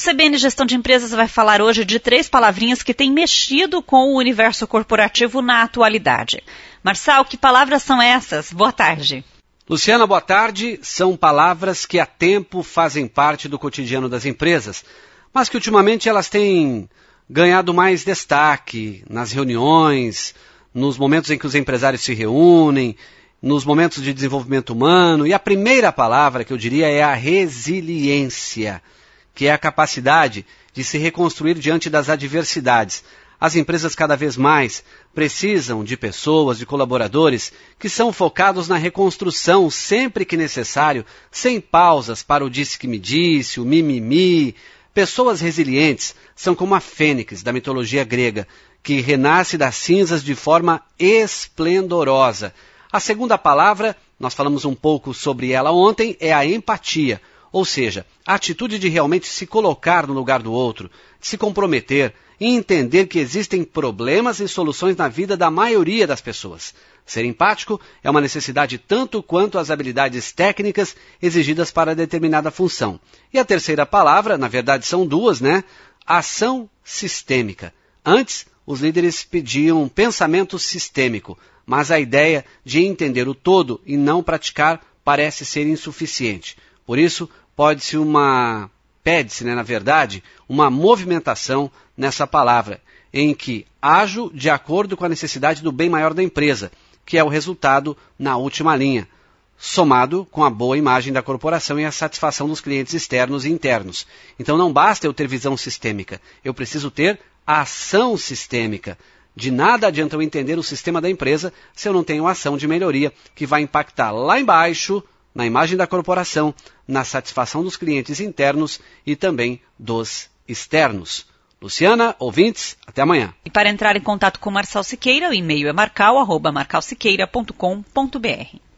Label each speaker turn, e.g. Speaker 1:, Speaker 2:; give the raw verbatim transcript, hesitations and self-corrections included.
Speaker 1: O C B N Gestão de Empresas vai falar hoje de três palavrinhas que têm mexido com o universo corporativo na atualidade. Marçal, que palavras são essas? Boa tarde.
Speaker 2: Luciana, boa tarde. São palavras que há tempo fazem parte do cotidiano das empresas, mas que ultimamente elas têm ganhado mais destaque nas reuniões, nos momentos em que os empresários se reúnem, nos momentos de desenvolvimento humano. E a primeira palavra que eu diria é a resiliência, que é a capacidade de se reconstruir diante das adversidades. As empresas cada vez mais precisam de pessoas, de colaboradores que são focados na reconstrução sempre que necessário, sem pausas para o disse que me disse, o mimimi. Pessoas resilientes são como a fênix da mitologia grega, que renasce das cinzas de forma esplendorosa. A segunda palavra, nós falamos um pouco sobre ela ontem, é a empatia. Ou seja, a atitude de realmente se colocar no lugar do outro, de se comprometer e entender que existem problemas e soluções na vida da maioria das pessoas. Ser empático é uma necessidade tanto quanto as habilidades técnicas exigidas para determinada função. E a terceira palavra, na verdade são duas, né? Ação sistêmica. Antes, os líderes pediam pensamento sistêmico, mas a ideia de entender o todo e não praticar parece ser insuficiente. Por isso, pode-se uma, pede-se, né, na verdade, uma movimentação nessa palavra, em que ajo de acordo com a necessidade do bem maior da empresa, que é o resultado na última linha, somado com a boa imagem da corporação e a satisfação dos clientes externos e internos. Então não basta eu ter visão sistêmica, eu preciso ter ação sistêmica. De nada adianta eu entender o sistema da empresa se eu não tenho ação de melhoria que vai impactar lá embaixo, na imagem da corporação, na satisfação dos clientes internos e também dos externos. Luciana, ouvintes, até amanhã.
Speaker 1: E para entrar em contato com Marçal Siqueira, o e-mail é marcal arroba marcal siqueira ponto com ponto br.